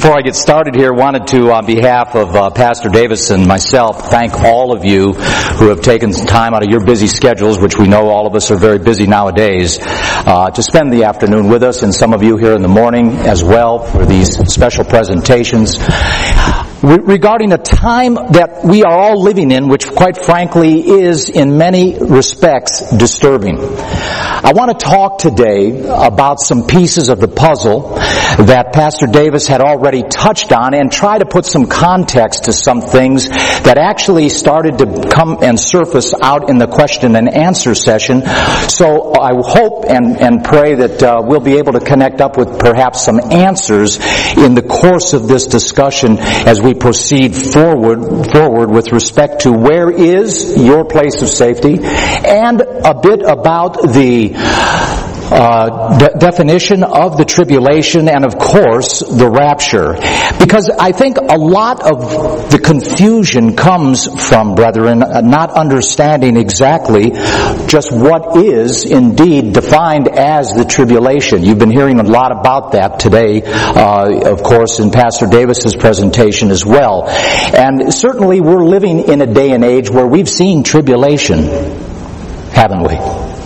Before I get started here, I wanted to, on behalf of Pastor Davis and myself, thank all of you who have taken some time out of your busy schedules, which we know all of us are very busy nowadays, to spend the afternoon with us, and some of you here in the morning as well for these special presentations. Regarding a time that we are all living in, which quite frankly is in many respects disturbing. I want to talk today about some pieces of the puzzle that Pastor Davis had already touched on and try to put some context to some things that actually started to come and surface out in the question and answer session. So I hope and pray that we'll be able to connect up with perhaps some answers in the course of this discussion as we proceed forward with respect to where is your place of safety, and a bit about the definition of the tribulation, and of course the rapture. Because I think a lot of the confusion comes from, brethren, not understanding exactly just what is indeed defined as the tribulation. You've been hearing a lot about that today, of course, in Pastor Davis's presentation as well. And certainly we're living in a day and age where we've seen tribulation, haven't we?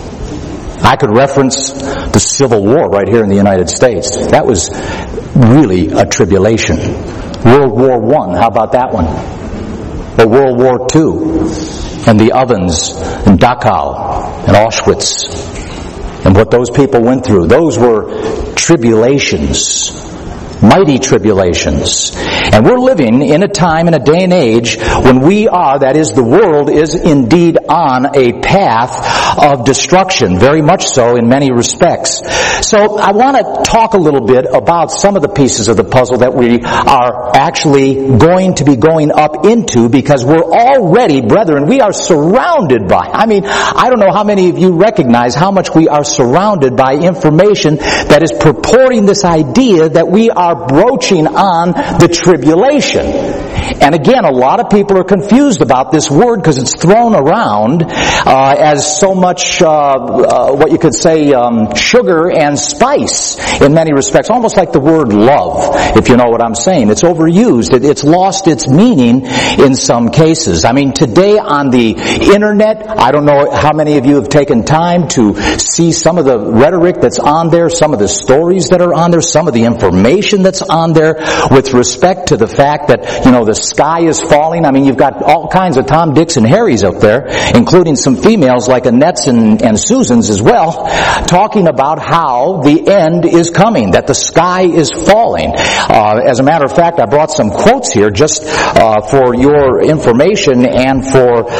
I could reference the Civil War right here in the United States. That was really a tribulation. World War I, how about that one? Or World War II, and the ovens, and Dachau, and Auschwitz, and what those people went through. Those were tribulations. Mighty tribulations. And we're living in a time, in a day and age, when we are, that is, the world is indeed on a path of destruction, very much so in many respects. So I want to talk a little bit about some of the pieces of the puzzle that we are actually going to be going up into, because we're already, brethren, we are surrounded by, I don't know how many of you recognize how much we are surrounded by information that is purporting this idea that we are broaching on the tribulation. And again, a lot of people are confused about this word because it's thrown around as so much what you could say sugar and spice in many respects, almost like the word love, if you know what I'm saying. It's overused. It's lost its meaning in some cases. Today on the internet, I don't know how many of you have taken time to see some of the rhetoric that's on there, some of the stories that are on there, some of the information that's on there with respect to the fact that, the sky is falling. You've got all kinds of Tom, Dicks, and Harrys up there, including some females like Annette's and Susan's as well, talking about how the end is coming, that the sky is falling. As a matter of fact, I brought some quotes here just for your information and for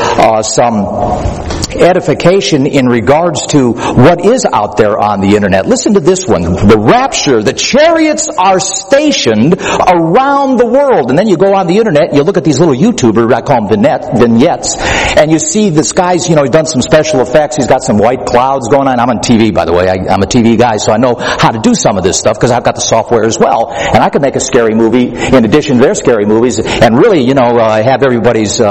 some edification in regards to what is out there on the internet. Listen to this one. The rapture, the chariots are stationed around the world. And then you go on the internet, you look at these little YouTubers, I call them vignettes, and you see this guy's, he's done some special effects, he's got some white clouds going on. I'm on TV, by the way. I'm a TV guy, so I know how to do some of this stuff because I've got the software as well. And I can make a scary movie in addition to their scary movies and really, have everybody's,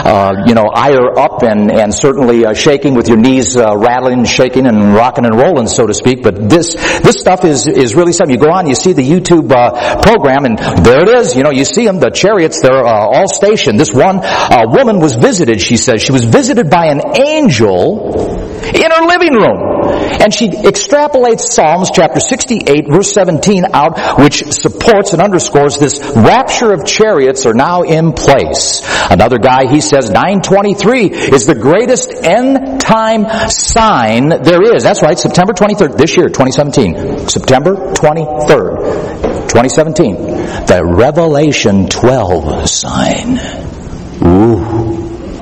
ire up and certainly shaking with your knees rattling, shaking, and rocking and rolling, so to speak. But this stuff is really something. You go on, you see the YouTube program, and there it is. You see them, the chariots. They're all stationed. This one woman was visited. She says she was visited by an angel in her living room, and she extrapolates Psalms chapter 68, verse 17 out, which supports and underscores this rapture of chariots are now in place. Another guy, he says 923 is the greatest end time sign there is. That's right, September 23rd, this year, 2017. September 23rd, 2017. The Revelation 12 sign. Ooh.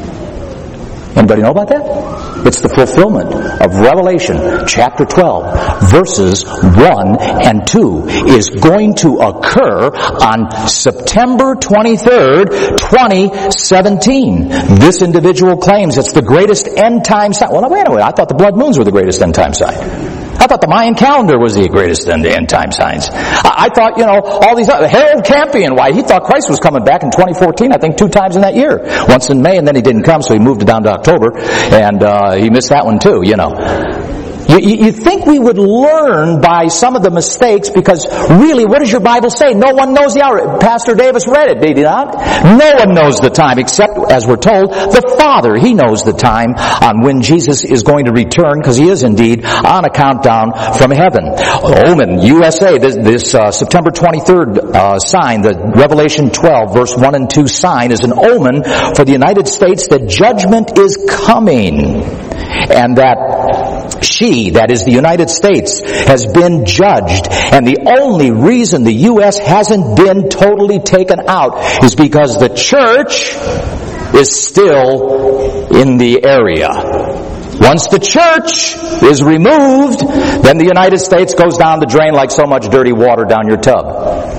Anybody know about that? It's the fulfillment of Revelation chapter 12, verses 1 and 2 is going to occur on September 23rd, 2017. This individual claims it's the greatest end time sign. Well, wait a minute. I thought the blood moons were the greatest end time sign. I thought the Mayan calendar was the greatest end time signs. I thought, all these other, Harold Campion, why, he thought Christ was coming back in 2014, I think 2 times in that year. Once in May, and then he didn't come, so he moved it down to October, and he missed that one too, You think we would learn by some of the mistakes, because really, what does your Bible say? No one knows the hour. Pastor Davis read it, did he not? No one knows the time except, as we're told, the Father. He knows the time on when Jesus is going to return, because he is indeed on a countdown from heaven. Omen, USA, this September 23rd sign, the Revelation 12 verse 1 and 2 sign, is an omen for the United States that judgment is coming, and that she, that is the United States, has been judged. And the only reason the U.S. hasn't been totally taken out is because the church is still in the area. Once the church is removed, then the United States goes down the drain like so much dirty water down your tub.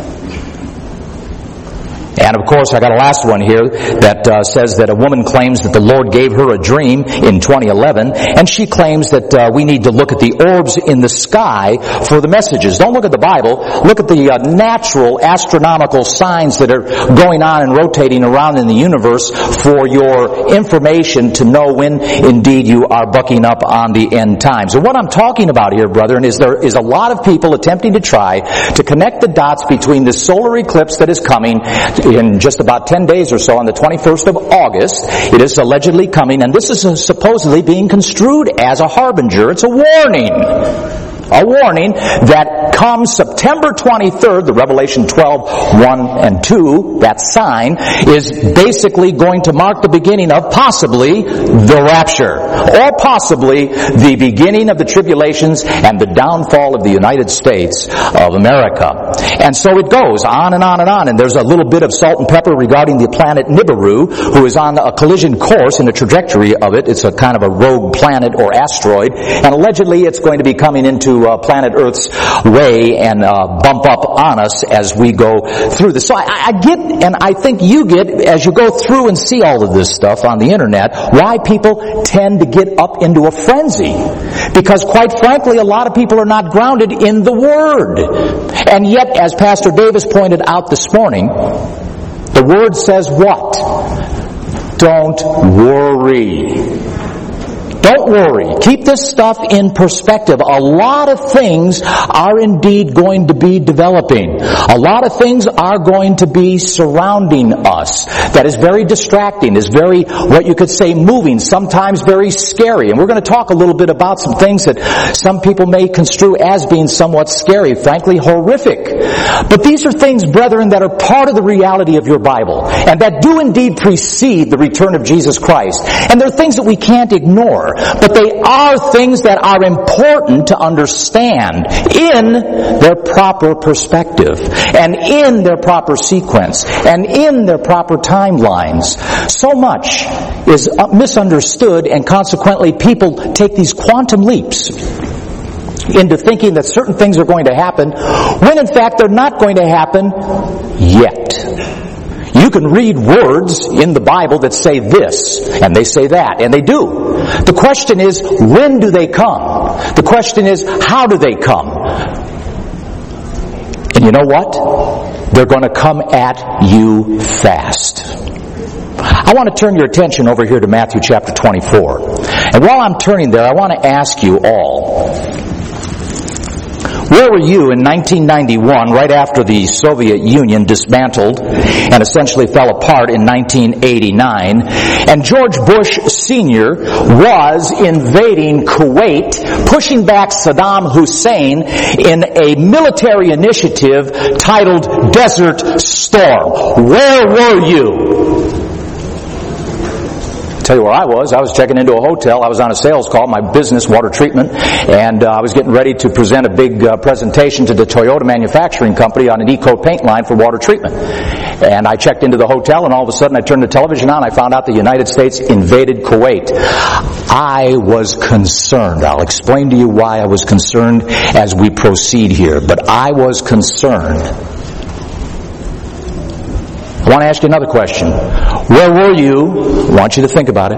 And of course, I got a last one here that says that a woman claims that the Lord gave her a dream in 2011, and she claims that we need to look at the orbs in the sky for the messages. Don't look at the Bible. Look at the natural astronomical signs that are going on and rotating around in the universe for your information to know when indeed you are bucking up on the end times. And what I'm talking about here, brethren, is there is a lot of people attempting to try to connect the dots between the solar eclipse that is coming in just about 10 days or so, on the 21st of August. It is allegedly coming, and this is supposedly being construed as a harbinger. It's a warning. A warning that comes September 23rd, the Revelation 12, 1 and 2, that sign, is basically going to mark the beginning of possibly the rapture, or possibly the beginning of the tribulations and the downfall of the United States of America. And so it goes on and on and on, and there's a little bit of salt and pepper regarding the planet Nibiru, who is on a collision course in the trajectory of it. It's a kind of a rogue planet or asteroid, and allegedly it's going to be coming into planet Earth's way and bump up on us as we go through this. So I get, and I think you get, as you go through and see all of this stuff on the internet, why people tend to get up into a frenzy. Because quite frankly, a lot of people are not grounded in the Word. And yet, as Pastor Davis pointed out this morning, the Word says what? Don't worry. Don't worry. Keep this stuff in perspective. A lot of things are indeed going to be developing. A lot of things are going to be surrounding us. That is very distracting, is very, what you could say, moving, sometimes very scary. And we're going to talk a little bit about some things that some people may construe as being somewhat scary, frankly horrific. But these are things, brethren, that are part of the reality of your Bible, and that do indeed precede the return of Jesus Christ. And they're things that we can't ignore. But they are things that are important to understand in their proper perspective, and in their proper sequence, and in their proper timelines. So much is misunderstood, and consequently people take these quantum leaps into thinking that certain things are going to happen, when in fact they're not going to happen yet. You can read words in the Bible that say this, and they say that, and they do. The question is, when do they come? The question is, how do they come? And you know what? They're going to come at you fast. I want to turn your attention over here to Matthew chapter 24. And while I'm turning there, I want to ask you all, where were you in 1991, right after the Soviet Union dismantled and essentially fell apart in 1989, and George Bush Sr. was invading Kuwait, pushing back Saddam Hussein in a military initiative titled Desert Storm? Where were you? Tell you where I was checking into a hotel. I was on a sales call, my business, water treatment, and I was getting ready to present a big presentation to the Toyota manufacturing company on an E-coat paint line for water treatment. And I checked into the hotel, and all of a sudden I turned the television on. I found out the United States invaded Kuwait. I was concerned. I'll explain to you why I was concerned as we proceed here. But I was concerned. I want to ask you another question. Where were you? I want you to think about it.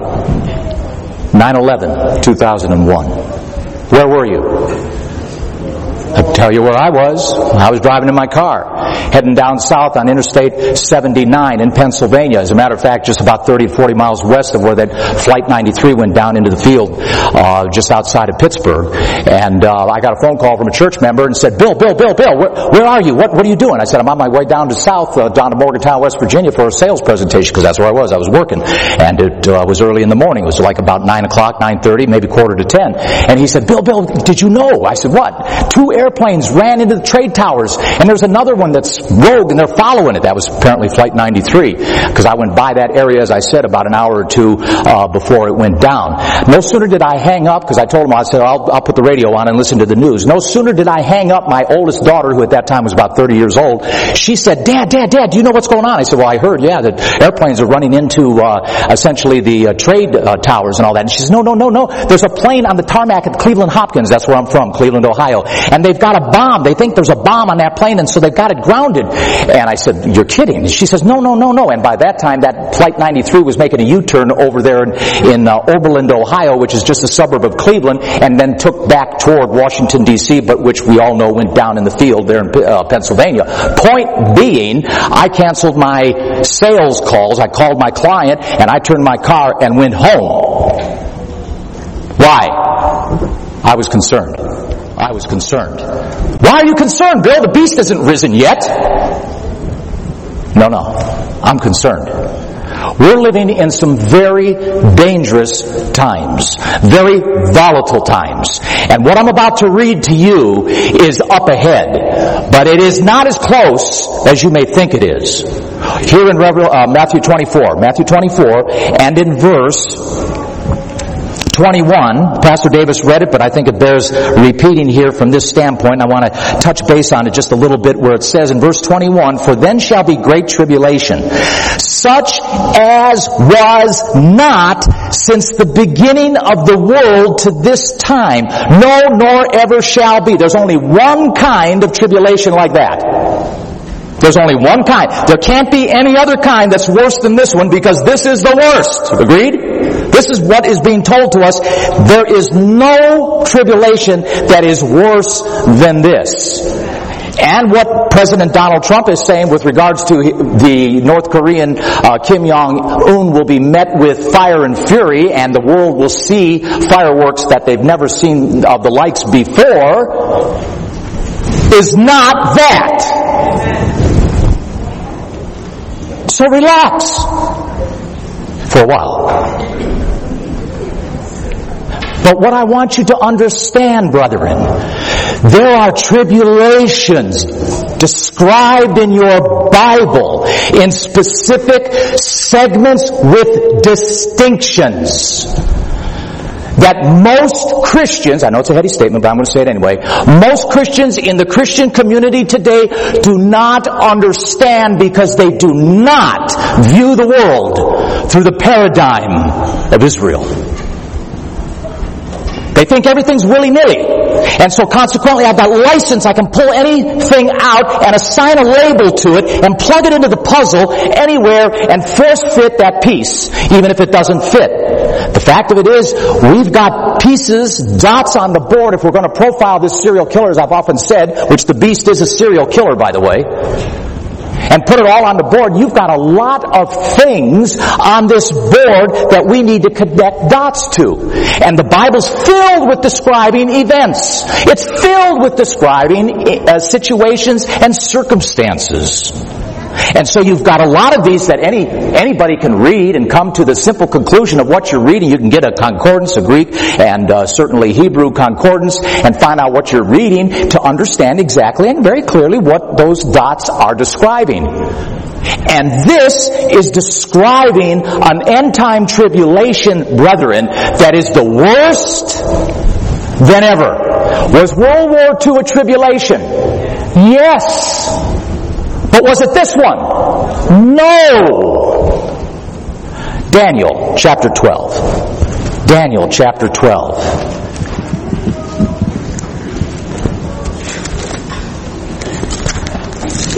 9/11, 2001. Where were you? I'll tell you where I was. I was driving in my car. heading down south on Interstate 79 in Pennsylvania. As a matter of fact, just about 30 to 40 miles west of where that Flight 93 went down into the field, just outside of Pittsburgh. And I got a phone call from a church member and said, Bill, where are you? What are you doing? I said, I'm on my way down to south, down to Morgantown, West Virginia for a sales presentation, because that's where I was. I was working. And it was early in the morning. It was like about 9 o'clock, 9:30, maybe quarter to 10. And he said, Bill, did you know? I said, what? 2 airplanes ran into the trade towers, and there's another one that's rogue, and they're following it. That was apparently Flight 93, because I went by that area, as I said, about an hour or two before it went down. No sooner did I hang up, because I told him, I said, I'll put the radio on and listen to the news. No sooner did I hang up, my oldest daughter, who at that time was about 30 years old, she said, Dad, do you know what's going on? I said, well, I heard, that airplanes are running into essentially the trade towers and all that. And she says, no. There's a plane on the tarmac at Cleveland Hopkins. That's where I'm from, Cleveland, Ohio. And they've got a bomb. They think there's a bomb on that plane, and so they've got it grounded. And I said, you're kidding. She says, no. And by that time, that Flight 93 was making a U-turn over there in Oberlin, Ohio, which is just a suburb of Cleveland, and then took back toward Washington, D.C., but which we all know went down in the field there in Pennsylvania. Point being, I canceled my sales calls. I called my client, and I turned my car and went home. Why? I was concerned. Why are you concerned, Bill? The beast isn't risen yet. No, I'm concerned. We're living in some very dangerous times, very volatile times. And what I'm about to read to you is up ahead, but it is not as close as you may think it is. Here in Matthew 24, and in verse 21, Pastor Davis read it, but I think it bears repeating here from this standpoint. I want to touch base on it just a little bit, where it says in verse 21, for then shall be great tribulation, such as was not since the beginning of the world to this time, no, nor ever shall be. There's only one kind of tribulation like that. There's only one kind. There can't be any other kind that's worse than this one, because this is the worst. Agreed? This is what is being told to us. There is no tribulation that is worse than this. And what President Donald Trump is saying with regards to the North Korean Kim Jong-un will be met with fire and fury, and the world will see fireworks that they've never seen of the likes before, is not that. So relax for a while. But what I want you to understand, brethren, there are tribulations described in your Bible in specific segments with distinctions that most Christians, I know it's a heady statement, but I'm going to say it anyway, most Christians in the Christian community today do not understand, because they do not view the world through the paradigm of Israel. They think everything's willy-nilly. And so consequently, I've got license. I can pull anything out and assign a label to it and plug it into the puzzle anywhere and force fit that piece, even if it doesn't fit. The fact of it is, we've got pieces, dots on the board. If we're going to profile this serial killer, as I've often said, which the beast is a serial killer, by the way, and put it all on the board, you've got a lot of things on this board that we need to connect dots to. And the Bible's filled with describing events. It's filled with describing situations and circumstances. And so you've got a lot of these that anybody can read and come to the simple conclusion of what you're reading. You can get a concordance, a Greek and certainly Hebrew concordance, and find out what you're reading to understand exactly and very clearly what those dots are describing. And this is describing an end-time tribulation, brethren, that is the worst than ever. Was World War II a tribulation? Yes. But was it this one? No. Daniel chapter 12. Daniel chapter 12.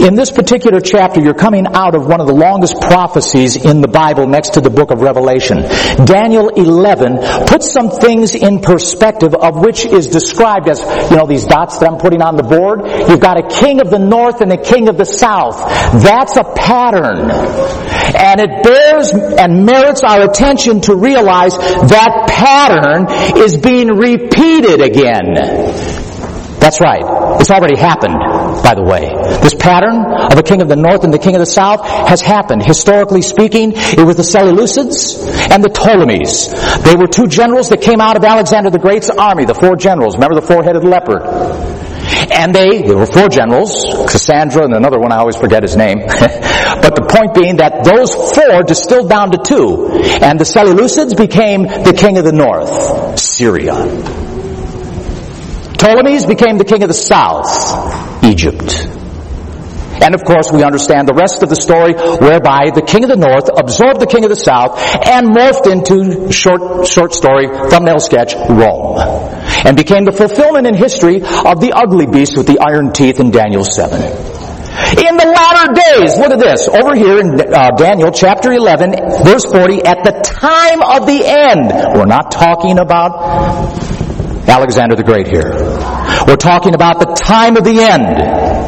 In this particular chapter, you're coming out of one of the longest prophecies in the Bible next to the book of Revelation. Daniel 11 puts some things in perspective, of which is described as, these dots that I'm putting on the board. You've got a king of the north and a king of the south. That's a pattern. And it bears and merits our attention to realize that pattern is being repeated again. That's right. It's already happened, by the way. This pattern of a king of the north and the king of the south has happened. Historically speaking, it was the Seleucids and the Ptolemies. They were two generals that came out of Alexander the Great's army, the four generals. Remember the four-headed leopard? And there were four generals, Cassandra and another one, I always forget his name. But the point being that those four distilled down to two. And the Seleucids became the king of the north, Syria. Ptolemies became the king of the south, Egypt. And of course we understand the rest of the story, whereby the king of the north absorbed the king of the south and morphed into, short story, thumbnail sketch, Rome. And became the fulfillment in history of the ugly beast with the iron teeth in Daniel 7. In the latter days, look at this, over here in Daniel chapter 11, verse 40, at the time of the end. We're not talking about Alexander the Great here. We're talking about the time of the end.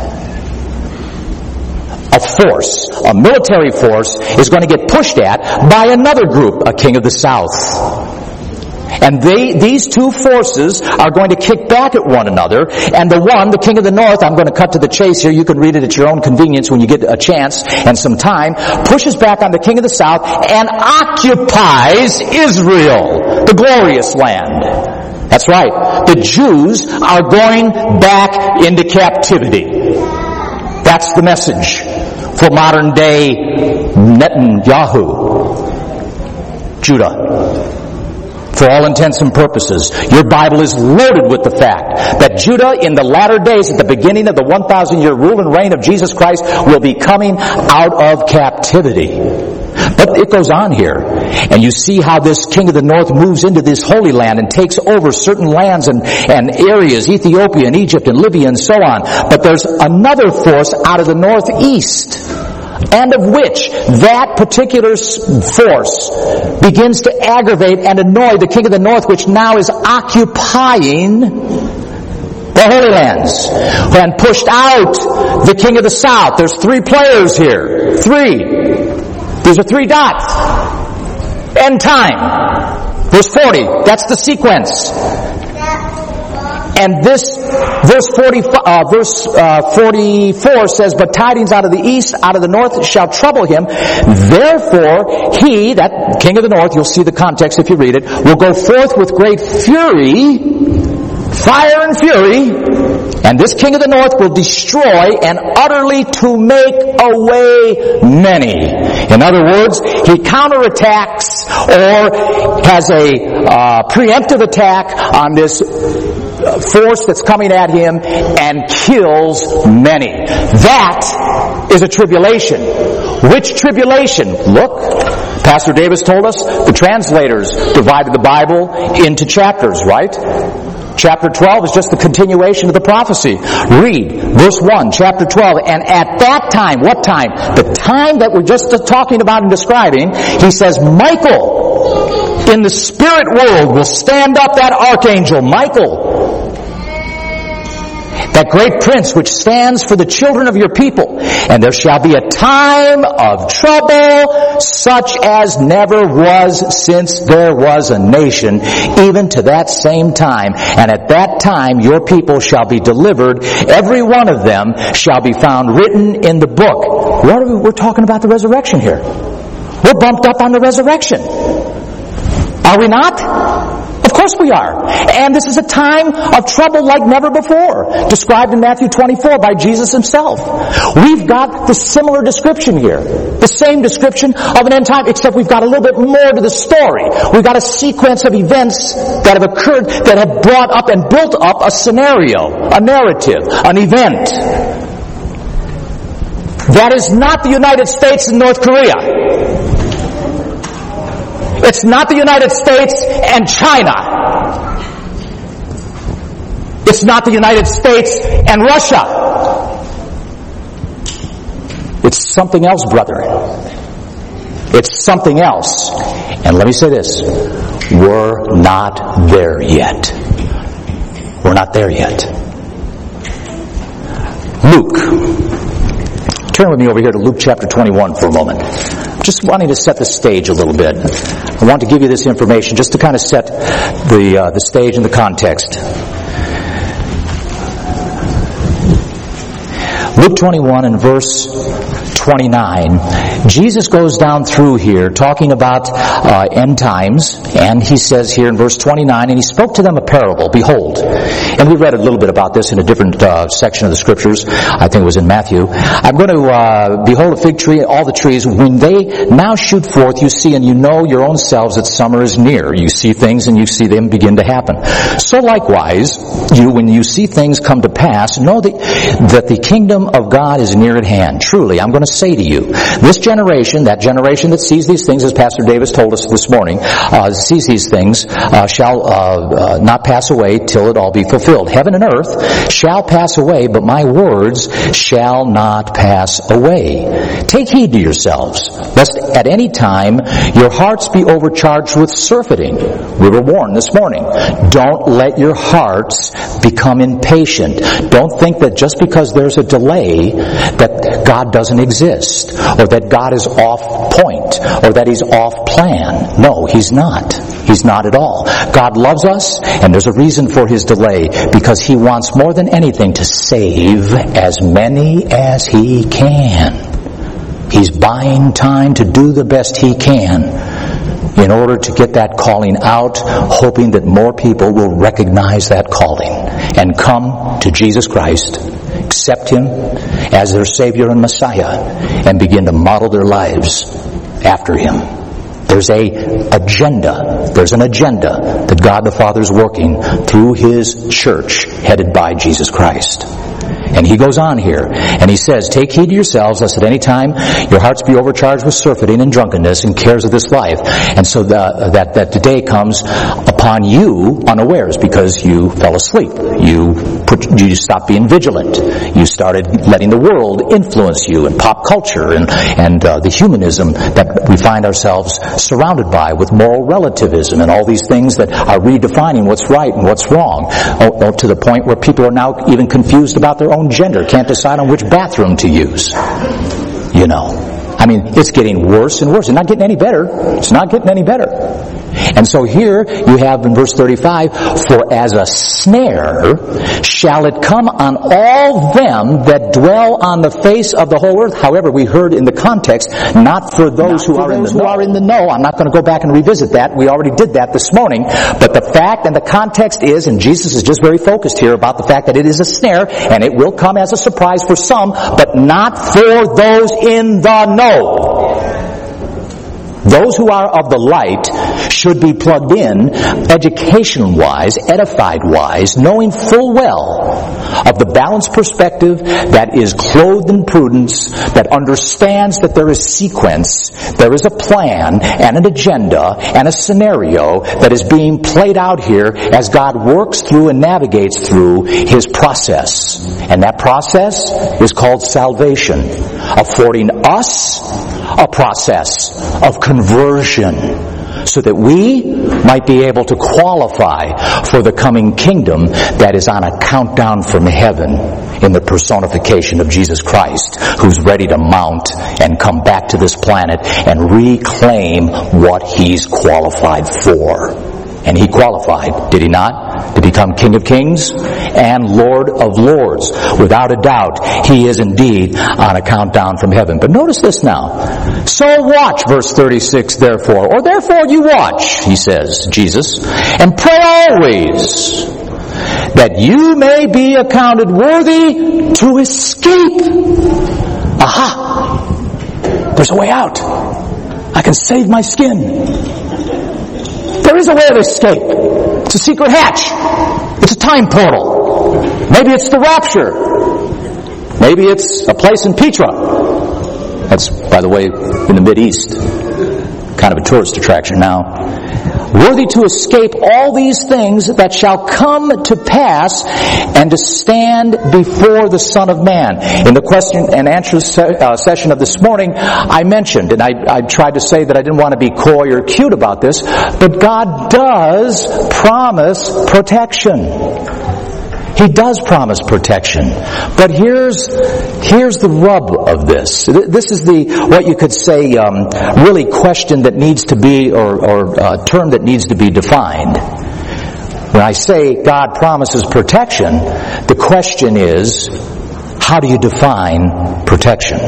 A force, a military force, is going to get pushed at by another group, a king of the south. And these two forces are going to kick back at one another. And the king of the north, I'm going to cut to the chase here, you can read it at your own convenience when you get a chance and some time, pushes back on the king of the south and occupies Israel, the glorious land. That's right. The Jews are going back into captivity. That's the message for modern day Netanyahu, Judah. For all intents and purposes, your Bible is loaded with the fact that Judah in the latter days, at the beginning of the 1,000-year rule and reign of Jesus Christ, will be coming out of captivity. But it goes on here. And you see how this king of the north moves into this holy land and takes over certain lands and areas, Ethiopia and Egypt and Libya and so on. But there's another force out of the northeast, and of which that particular force begins to aggravate and annoy the king of the north, which now is occupying the Holy Lands, and pushed out the king of the south. There's three players here. These are three dots. End time. Verse 40. That's the sequence. And this verse 44 says, "But tidings out of the east, out of the north shall trouble him. Therefore he," that king of the north, you'll see the context if you read it, "will go forth with great fury," fire and fury, "and this king of the north will destroy and utterly to make away many." In other words, he counterattacks or has a preemptive attack on this force that's coming at him and kills many. That is a tribulation. Which tribulation? Look, Pastor Davis told us the translators divided the Bible into chapters, right? Chapter 12 is just the continuation of the prophecy. Read verse 1, chapter 12. "And at that time," what time? The time that we're just talking about and describing, he says, "Michael in the spirit world will stand up," that archangel, Michael, "that great prince which stands for the children of your people. And there shall be a time of trouble such as never was since there was a nation, even to that same time. And at that time your people shall be delivered. Every one of them shall be found written in the book." We're talking about the resurrection here. We're bumped up on the resurrection. Are we not? Of course we are. And this is a time of trouble like never before, described in Matthew 24 by Jesus himself. We've got the similar description here. The same description of an end time, except we've got a little bit more to the story. We've got a sequence of events that have occurred that have brought up and built up a scenario, a narrative, an event. That is not the United States and North Korea. It's not the United States and China. It's not the United States and Russia. It's something else, brethren. It's something else. And let me say this. We're not there yet. We're not there yet. Luke. Turn with me over here to Luke chapter 21 for a moment. Just wanting to set the stage a little bit. I want to give you this information just to kind of set the stage and the context. Luke 21 and verse 29, Jesus goes down through here talking about end times, and he says here in verse 29, and he spoke to them a parable, behold. And we read a little bit about this in a different section of the scriptures. I think it was in Matthew. I'm going to behold a fig tree, all the trees, when they now shoot forth, you see and you know your own selves that summer is near. You see things and you see them begin to happen. So likewise, when you see things come to pass, know that the kingdom of God is near at hand. Truly, I'm going to say to you, this generation, that generation that sees these things, as Pastor Davis told us this morning, sees these things, shall not pass away till it all be fulfilled. Heaven and earth shall pass away, but my words shall not pass away. Take heed to yourselves, lest at any time your hearts be overcharged with surfeiting. We were warned this morning. Don't let your hearts become impatient. Don't think that just because there's a delay that God doesn't exist, or that God is off point, or that He's off plan. No, He's not. He's not at all. God loves us, and there's a reason for His delay, because He wants more than anything to save as many as He can. He's buying time to do the best He can in order to get that calling out, hoping that more people will recognize that calling and come to Jesus Christ, accept Him as their Savior and Messiah, and begin to model their lives after Him. There's an agenda that God the Father is working through His church headed by Jesus Christ. And he goes on here, and he says, take heed to yourselves, lest at any time your hearts be overcharged with surfeiting and drunkenness and cares of this life. And so that the day comes upon you unawares, because you fell asleep. You stopped being vigilant. You started letting the world influence you, and pop culture and the humanism that we find ourselves surrounded by, with moral relativism and all these things that are redefining what's right and what's wrong, to the point where people are now even confused about their own gender, can't decide on which bathroom to use. I mean, it's getting worse and worse. It's not getting any better. It's not getting any better. And so here you have in verse 35, for as a snare shall it come on all them that dwell on the face of the whole earth. However, we heard in the context, not for those who are in the know. I'm not going to go back and revisit that. We already did that this morning. But the fact and the context is, and Jesus is just very focused here about the fact that it is a snare, and it will come as a surprise for some, but not for those in the know. Those who are of the light should be plugged in, education-wise, edified-wise, knowing full well of the balanced perspective that is clothed in prudence, that understands that there is sequence, there is a plan and an agenda and a scenario that is being played out here as God works through and navigates through His process. And that process is called salvation, affording us a process of conversion, so that we might be able to qualify for the coming kingdom that is on a countdown from heaven in the personification of Jesus Christ, who's ready to mount and come back to this planet and reclaim what He's qualified for. And He qualified, did He not, to become King of Kings and Lord of Lords. Without a doubt, He is indeed on a countdown from heaven. But notice this now. So watch, verse 36, therefore. Or therefore you watch, He says, Jesus, and pray always, that you may be accounted worthy to escape. Aha! There's a way out. I can save my skin. There is a way of escape. It's a secret hatch. It's a time portal. Maybe it's the rapture. Maybe it's a place in Petra. That's, by the way, in the Mideast. Kind of a tourist attraction now. worthy to escape all these things that shall come to pass, and to stand before the Son of Man. In the question and answer session of this morning, I mentioned, and I tried to say that I didn't want to be coy or cute about this, but God does promise protection. He does promise protection. But here's the rub of this. This is what you could say, really question that needs to be, or term that needs to be defined. When I say God promises protection, the question is, how do you define protection?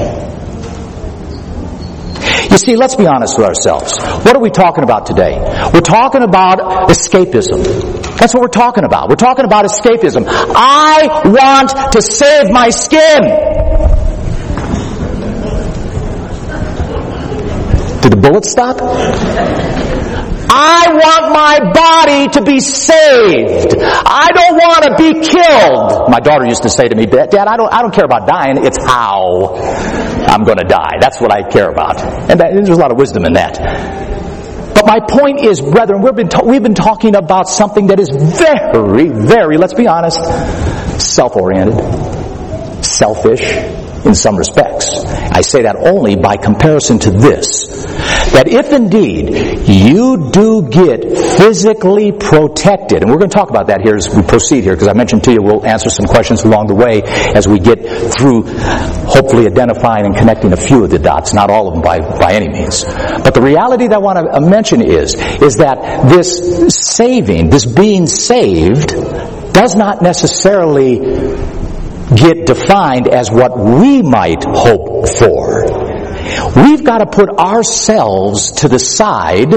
You see, let's be honest with ourselves. What are we talking about today? We're talking about escapism. That's what we're talking about. We're talking about escapism. I want to save my skin. Did the bullet stop? I want my body to be saved. I don't want to be killed. My daughter used to say to me, Dad, I don't care about dying. It's how I'm going to die. That's what I care about. And there's a lot of wisdom in that. But my point is, brethren, we've been talking about something that is very, very, let's be honest, self-oriented, selfish in some respects. I say that only by comparison to this, that if indeed you do get physically protected, and we're going to talk about that here as we proceed here, because I mentioned to you we'll answer some questions along the way as we get through hopefully identifying and connecting a few of the dots, not all of them by any means. But the reality that I want to mention is that this saving, this being saved, does not necessarily get defined as what we might hope for. We've got to put ourselves to the side,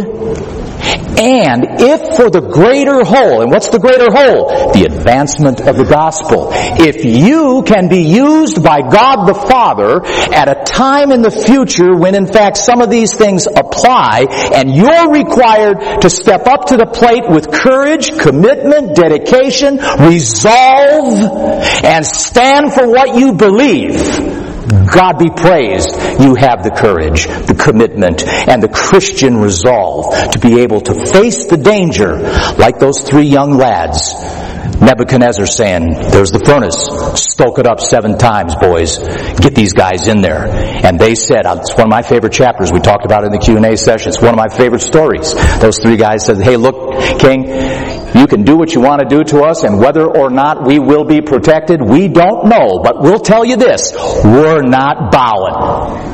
and if for the greater whole, and what's the greater whole? The advancement of the gospel. If you can be used by God the Father at a time in the future when in fact some of these things apply, and you're required to step up to the plate with courage, commitment, dedication, resolve, and stand for what you believe, God be praised, you have the courage, the commitment, and the Christian resolve to be able to face the danger like those three young lads. Nebuchadnezzar saying, there's the furnace, stoke it up 7 times, boys. Get these guys in there. And they said, it's one of my favorite chapters, we talked about it in the Q&A session, it's one of my favorite stories. Those 3 guys said, hey look, King, you can do what you want to do to us, and whether or not we will be protected, we don't know. But we'll tell you this, we're not bowing.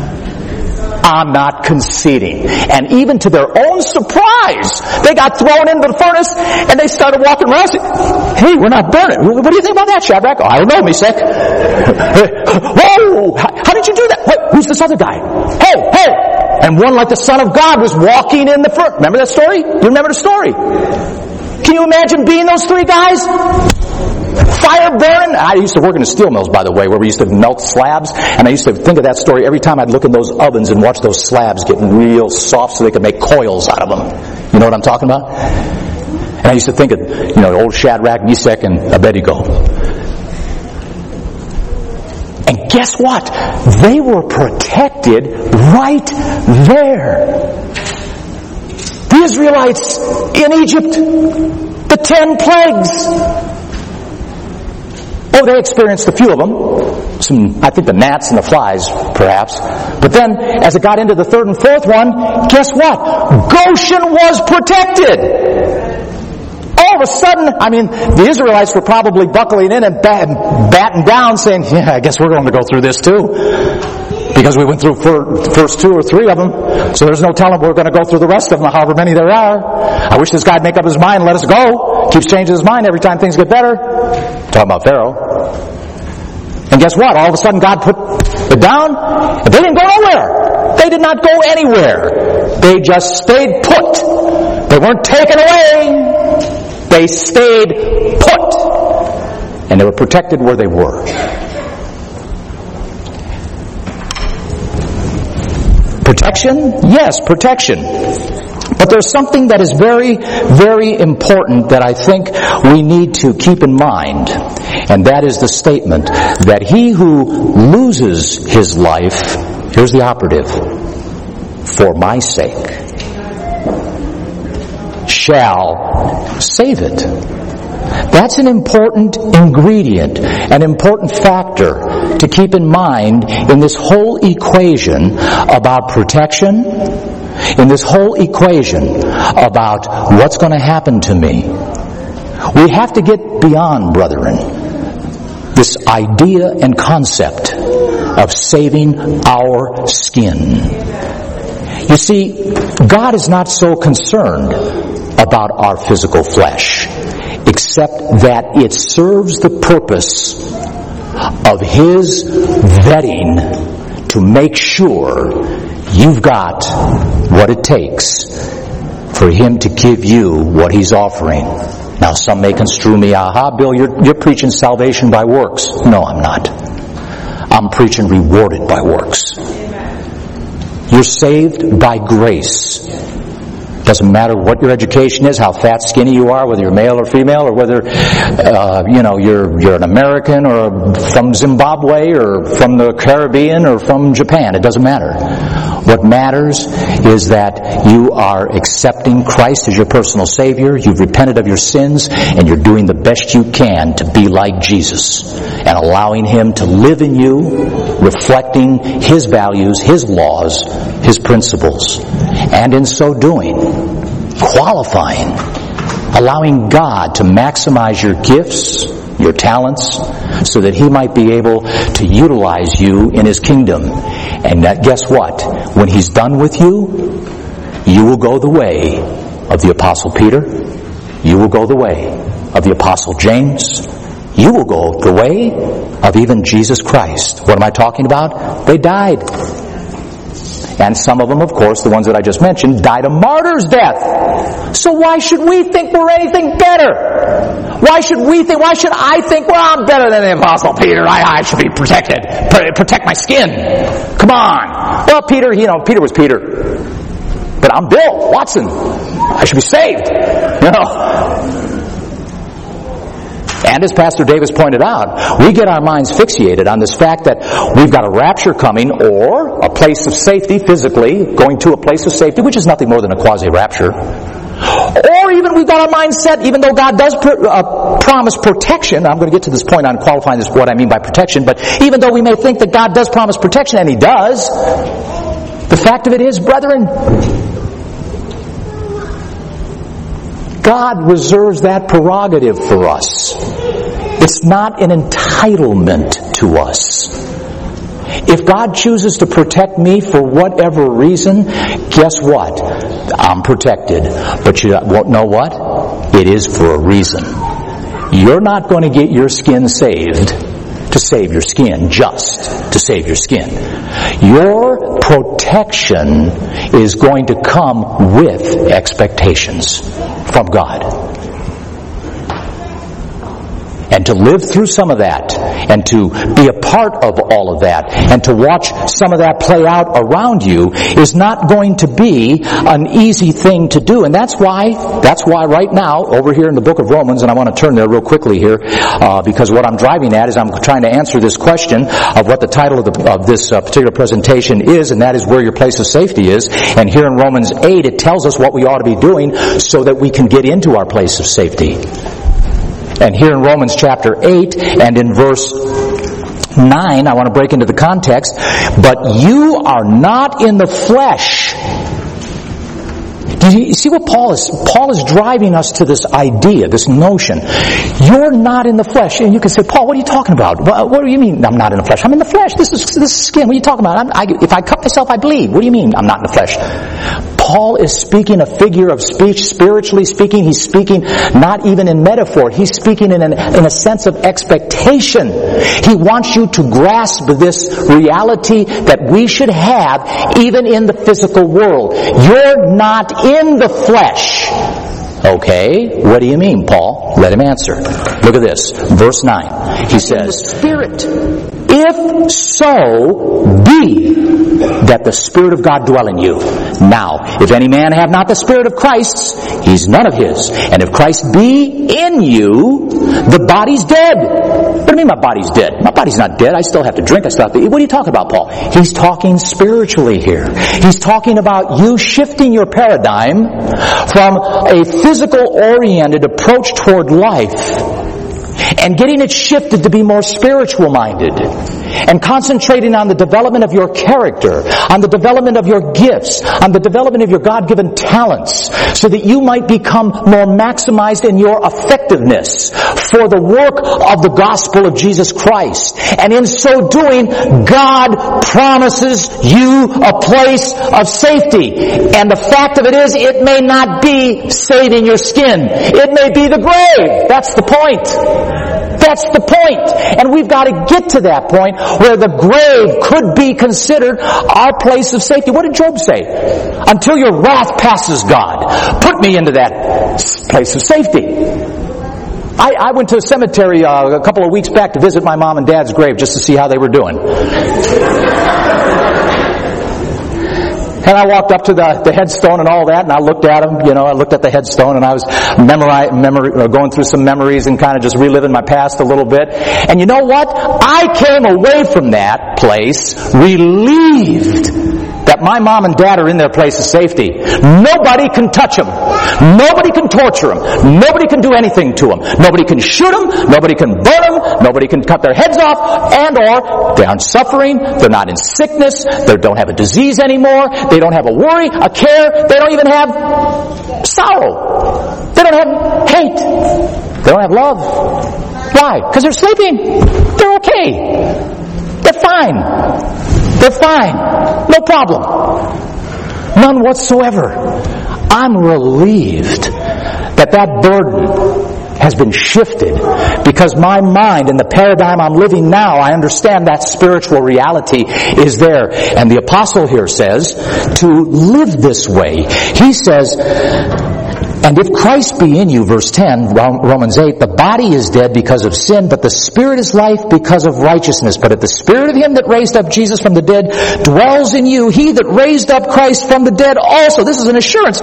I'm not conceding. And even to their own surprise, they got thrown into the furnace, and they started walking around saying, hey, we're not burning. What do you think about that, Shadrach? Oh, I don't know, Meshach. Whoa! How did you do that? Wait, who's this other guy? Hey! And one like the Son of God was walking in the furnace. Remember that story? You remember the story? Can you imagine being those 3 guys? Fire burning. I used to work in the steel mills, by the way, where we used to melt slabs, and I used to think of that story every time I'd look in those ovens and watch those slabs getting real soft so they could make coils out of them. You know what I'm talking about? And I used to think of, old Shadrach, Meshach, and Abednego. And guess what? They were protected right there. The Israelites in Egypt, the 10 plagues. Oh, they experienced a few of them. I think the gnats and the flies, perhaps. But then, as it got into the 3rd and 4th one, guess what? Goshen was protected. All of a sudden, the Israelites were probably buckling in and batting down, saying, yeah, I guess we're going to go through this too. Because we went through the first 2 or 3 of them, so there's no telling we're going to go through the rest of them, however many there are. I wish this guy'd make up his mind and let us go. Keeps changing his mind every time things get better. Talking about Pharaoh. And guess what? All of a sudden God put it down, and they didn't go nowhere. They did not go anywhere. They just stayed put. They weren't taken away. They stayed put. And they were protected where they were. Protection? Yes, protection. But there's something that is very, very important that I think we need to keep in mind. And that is the statement that he who loses his life, here's the operative, for my sake. shall save it. That's an important ingredient, an important factor to keep in mind in this whole equation about protection, in this whole equation about what's going to happen to me. We have to get beyond, brethren, this idea and concept of saving our skin. You see, God is not so concerned about our physical flesh, except that it serves the purpose of His vetting to make sure you've got what it takes for Him to give you what He's offering. Now, some may construe me, Bill, you're preaching salvation by works. No, I'm not. I'm preaching rewarded by works. You're saved by grace. Doesn't matter what your education is, how fat, skinny you are, whether you're male or female, or whether you're an American or from Zimbabwe or from the Caribbean or from Japan. It doesn't matter. What matters is that you are accepting Christ as your personal Savior, you've repented of your sins, and you're doing the best you can to be like Jesus and allowing Him to live in you, reflecting His values, His laws, His principles. And in so doing, qualifying, allowing God to maximize your gifts, your talents, so that He might be able to utilize you in His kingdom. And that, guess what? When He's done with you, you will go the way of the Apostle Peter. You will go the way of the Apostle James. You will go the way of even Jesus Christ. What am I talking about? They died. And some of them, of course, the ones that I just mentioned, died a martyr's death. So why should we think we're anything better? Why should I think, well, I'm better than the Apostle Peter. I should be protected. Protect my skin. Come on. Well, Peter was Peter. But I'm Bill Watson. I should be saved. And as Pastor Davis pointed out, we get our minds fixated on this fact that we've got a rapture coming, or a place of safety physically, going to a place of safety, which is nothing more than a quasi-rapture. Or even we've got our minds set, even though God does promise protection. I'm going to get to this point on qualifying this, what I mean by protection, but even though we may think that God does promise protection, and He does, the fact of it is, brethren, God reserves that prerogative for us. It's not an entitlement to us. If God chooses to protect me for whatever reason, guess what? I'm protected. But you know what? It is for a reason. You're not going to get your skin saved to save your skin, just to save your skin. Your protection is going to come with expectations from God. And to live through some of that, and to be a part of all of that, and to watch some of that play out around you is not going to be an easy thing to do. And that's why right now, over here in the book of Romans, and I want to turn there real quickly here, because what I'm driving at is I'm trying to answer this question of what the title of this particular presentation is, and that is where your place of safety is. And here in Romans 8, it tells us what we ought to be doing so that we can get into our place of safety. And here in Romans chapter 8 and in verse 9, I want to break into the context, but you are not in the flesh. Do you see what Paul is driving us to this idea, this notion. You're not in the flesh. And you can say, Paul, what are you talking about? What do you mean I'm not in the flesh? I'm in the flesh. This is skin. What are you talking about? If I cut myself, I bleed. What do you mean I'm not in the flesh? Paul is speaking a figure of speech, spiritually speaking. He's speaking not even in metaphor. He's speaking in a sense of expectation. He wants you to grasp this reality that we should have even in the physical world. You're not in the flesh. Okay, what do you mean, Paul? Let him answer. Look at this. Verse 9. He says, Spirit. If so be that the Spirit of God dwell in you. Now, if any man have not the Spirit of Christ, he's none of his. And if Christ be in you, the body's dead. What do you mean my body's dead? My body's not dead. I still have to drink. I still have to eat. What are you talking about, Paul? He's talking spiritually here. He's talking about you shifting your paradigm from a physical-oriented approach toward life and getting it shifted to be more spiritual-minded, and concentrating on the development of your character, on the development of your gifts, on the development of your God-given talents, so that you might become more maximized in your effectiveness for the work of the gospel of Jesus Christ. And in so doing, God promises you a place of safety. And the fact of it is, it may not be saving your skin. It may be the grave. That's the point. That's the point. And we've got to get to that point where the grave could be considered our place of safety. What did Job say? Until your wrath passes, God, put me into that place of safety. I went to a cemetery a couple of weeks back to visit my mom and dad's grave just to see how they were doing. And I walked up to the headstone and all that, and I looked at them, I looked at the headstone, and I was going through some memories and kind of just reliving my past a little bit. And you know what? I came away from that place relieved that my mom and dad are in their place of safety. Nobody can touch them. Nobody can torture them. Nobody can do anything to them. Nobody can shoot them. Nobody can burn them. Nobody can cut their heads off. And or they aren't suffering. They're not in sickness. They don't have a disease anymore. They don't have a worry, a care. They don't even have sorrow. They don't have hate. They don't have love. Why? Because they're sleeping. They're okay. They're fine. They're fine. No problem. None whatsoever. I'm relieved that burden has been shifted, because my mind and the paradigm I'm living now, I understand that spiritual reality is there. And the apostle here says to live this way. He says, and if Christ be in you, verse 10, Romans 8, the body is dead because of sin, but the spirit is life because of righteousness. But if the spirit of him that raised up Jesus from the dead dwells in you, he that raised up Christ from the dead also, this is an assurance,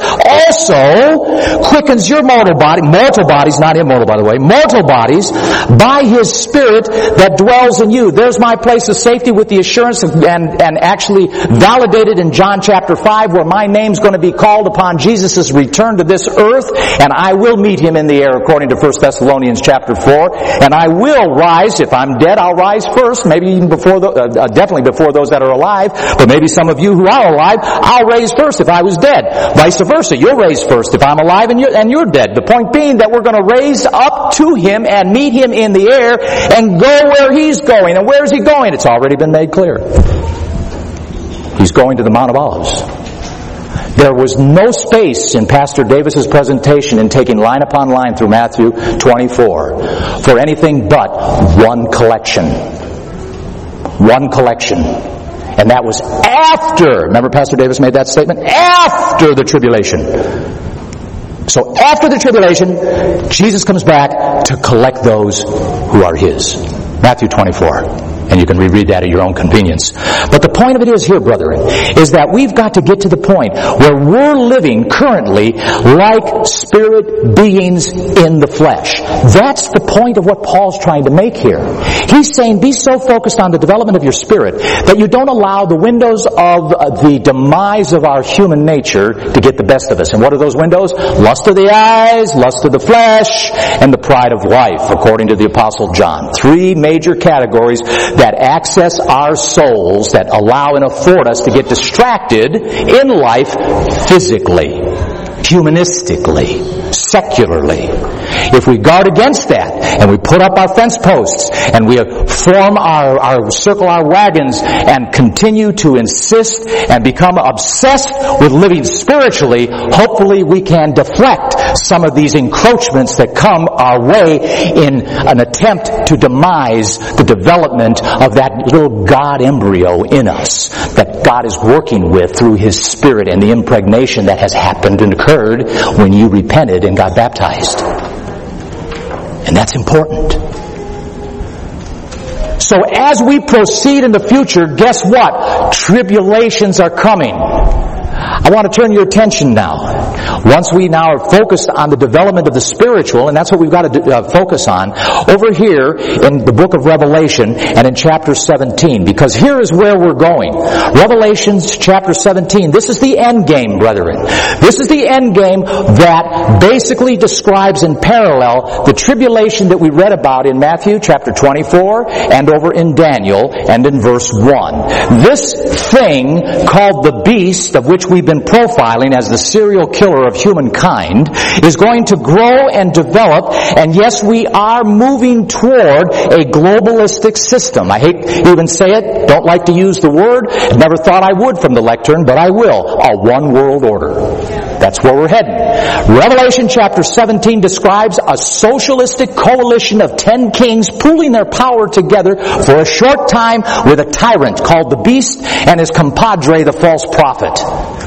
also quickens your mortal bodies, not immortal by the way, mortal bodies, by his spirit that dwells in you. There's my place of safety with the assurance and actually validated in John chapter 5, where my name's going to be called upon Jesus' return to this earth. And I will meet him in the air, according to 1 Thessalonians chapter 4. And I will rise. If I'm dead, I'll rise first. Maybe even before, definitely before those that are alive. But maybe some of you who are alive, I'll raise first if I was dead. Vice versa, you'll raise first if I'm alive and you're dead. The point being that we're going to raise up to him and meet him in the air and go where he's going. And where is he going? It's already been made clear. He's going to the Mount of Olives. There was no space in Pastor Davis's presentation in taking line upon line through Matthew 24 for anything but one collection. One collection. And that was after, remember Pastor Davis made that statement? After the tribulation. So after the tribulation, Jesus comes back to collect those who are his. Matthew 24. And you can reread that at your own convenience. But the point of it is here, brethren, is that we've got to get to the point where we're living currently like spirit beings in the flesh. That's the point of what Paul's trying to make here. He's saying be so focused on the development of your spirit that you don't allow the windows of the demise of our human nature to get the best of us. And what are those windows? Lust of the eyes, lust of the flesh, and the pride of life, according to the Apostle John. Three major categories that access our souls, that allow and afford us to get distracted in life physically, humanistically, secularly. If we guard against that, and we put up our fence posts, and we circle our wagons, and continue to insist and become obsessed with living spiritually, hopefully we can deflect some of these encroachments that come our way in an attempt to demise the development of that little God embryo in us that God is working with through his Spirit, and the impregnation that has happened and occurred when you repented and got baptized. And that's important. So as we proceed in the future, guess what? Tribulations are coming. I want to turn your attention now. Once we now are focused on the development of the spiritual, and that's what we've got to focus on, over here in the book of Revelation and in chapter 17, because here is where we're going. Revelation chapter 17, this is the end game, brethren. This is the end game that basically describes in parallel the tribulation that we read about in Matthew chapter 24 and over in Daniel and in verse 1. This thing called the beast, of which we've been profiling as the serial killer of humankind, is going to grow and develop, and yes, we are moving toward a globalistic system. I hate to even say it, don't like to use the word, never thought I would from the lectern, but I will. A one world order. That's where we're heading. Revelation chapter 17 describes a socialistic coalition of 10 kings pooling their power together for a short time with a tyrant called the beast and his compadre, the false prophet.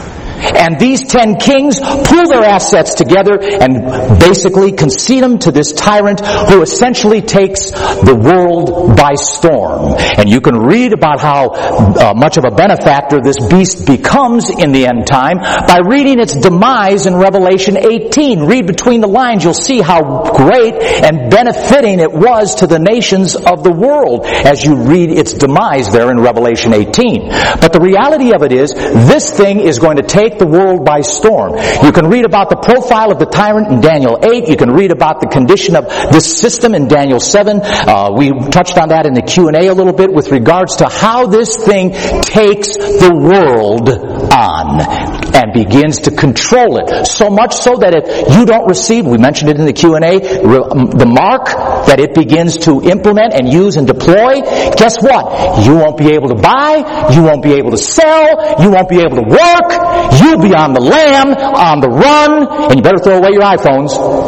And these 10 kings pool their assets together and basically concede them to this tyrant who essentially takes the world by storm. And you can read about how much of a benefactor this beast becomes in the end time by reading its demise in Revelation 18. Read between the lines, you'll see how great and benefiting it was to the nations of the world as you read its demise there in Revelation 18. But the reality of it is, this thing is going to take the world by storm. You can read about the profile of the tyrant in Daniel 8. You can read about the condition of this system in Daniel 7. We touched on that in the Q&A a little bit with regards to how this thing takes the world on and begins to control it. So much so that if you don't receive, we mentioned it in the Q&A, the mark that it begins to implement and use and deploy, guess what? You won't be able to buy, you won't be able to sell, you won't be able to work, you'll be on the lam, on the run, and you better throw away your iPhones.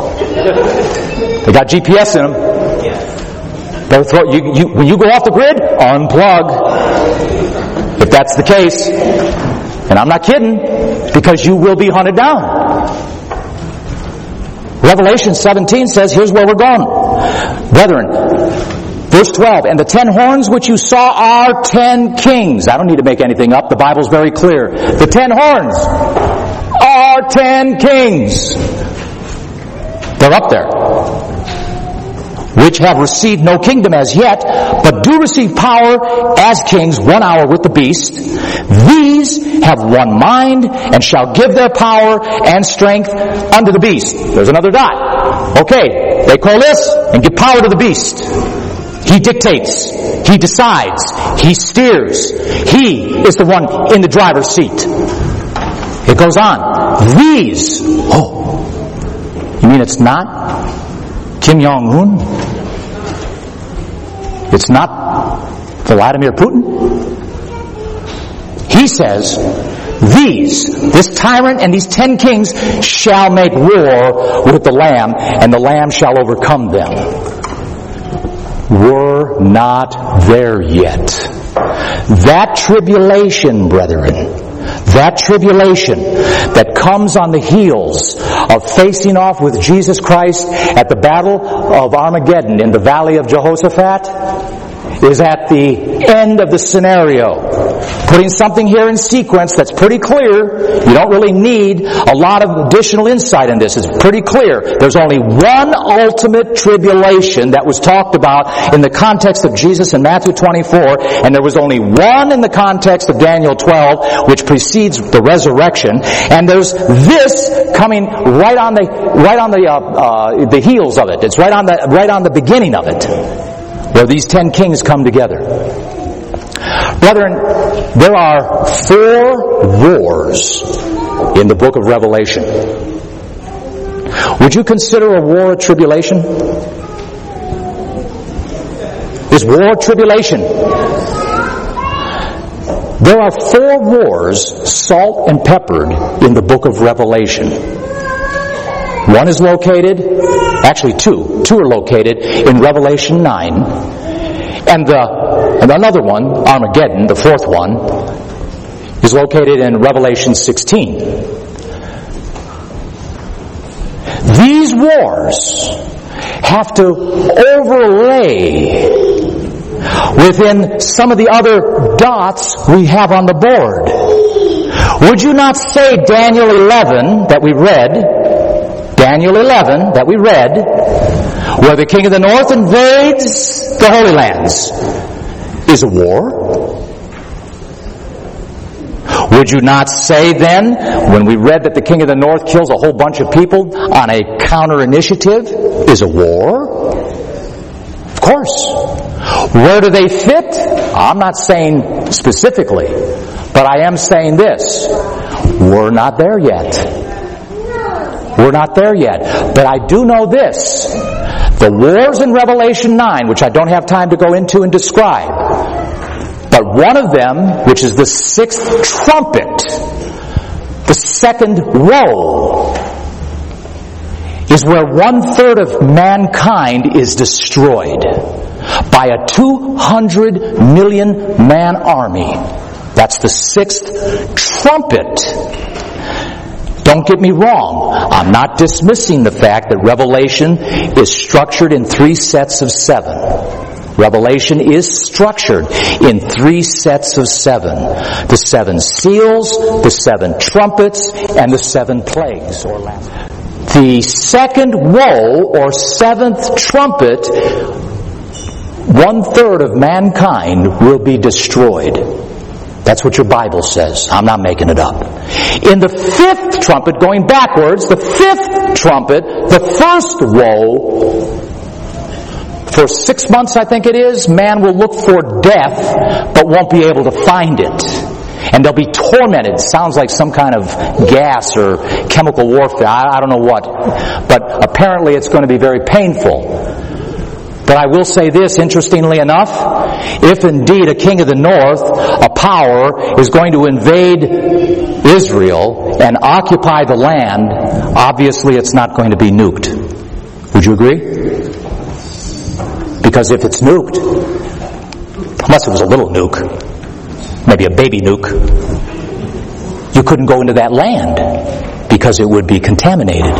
They got GPS in them. Better throw, when you go off the grid, unplug. If that's the case, and I'm not kidding, because you will be hunted down. Revelation 17 says, here's where we're going. Brethren, verse 12, and the 10 horns which you saw are 10 kings. I don't need to make anything up. The Bible's very clear. The 10 horns are 10 kings. They're up there. Which have received no kingdom as yet, but do receive power as kings 1 hour with the beast. These have one mind, and shall give their power and strength unto the beast. There's another dot. Okay, they call this and give power to the beast. He dictates. He decides. He steers. He is the one in the driver's seat. It goes on. These. Oh, you mean it's not Kim Jong-un? It's not Vladimir Putin? He says, this tyrant and these 10 kings shall make war with the Lamb, and the Lamb shall overcome them. We're not there yet. That tribulation, brethren, that tribulation that comes on the heels of facing off with Jesus Christ at the battle of Armageddon in the valley of Jehoshaphat is at the end of the scenario. Putting something here in sequence that's pretty clear. You don't really need a lot of additional insight in this. It's pretty clear. There's only one ultimate tribulation that was talked about in the context of Jesus in Matthew 24, and there was only one in the context of Daniel 12, which precedes the resurrection. And there's this coming right on the heels of it. It's right on the beginning of it, where these 10 kings come together. Brethren, there are 4 wars in the book of Revelation. Would you consider a war a tribulation? Is war a tribulation? There are 4 wars, salt and peppered, in the book of Revelation. One is located, actually two are located in Revelation 9. And another one, Armageddon, the 4th one, is located in Revelation 16. These wars have to overlay within some of the other dots we have on the board. Would you not say Daniel 11 that we read, where the king of the north invades the Holy Lands, is a war? Would you not say then, when we read that the king of the north kills a whole bunch of people on a counter-initiative, is a war? Of course. Where do they fit? I'm not saying specifically, but I am saying this. We're not there yet. We're not there yet. But I do know this. The wars in Revelation 9, which I don't have time to go into and describe, but one of them, which is the sixth trumpet, the second woe, is where 1/3 of mankind is destroyed by a 200 million man army. That's the sixth trumpet. Don't get me wrong. I'm not dismissing the fact that Revelation is structured in 3 sets of 7. Revelation is structured in 3 sets of 7. The 7 seals, the 7 trumpets, and the 7 plagues. The second woe, or 7th trumpet, 1/3 of mankind will be destroyed. That's what your Bible says. I'm not making it up. In the 5th trumpet, going backwards, the 5th trumpet, the first woe, for 6 months, I think it is, man will look for death, but won't be able to find it. And they'll be tormented. Sounds like some kind of gas or chemical warfare. I don't know what. But apparently it's going to be very painful. But I will say this, interestingly enough, if indeed a king of the north, a power, is going to invade Israel and occupy the land, obviously it's not going to be nuked. Would you agree? Because if it's nuked, unless it was a little nuke, maybe a baby nuke, you couldn't go into that land because it would be contaminated.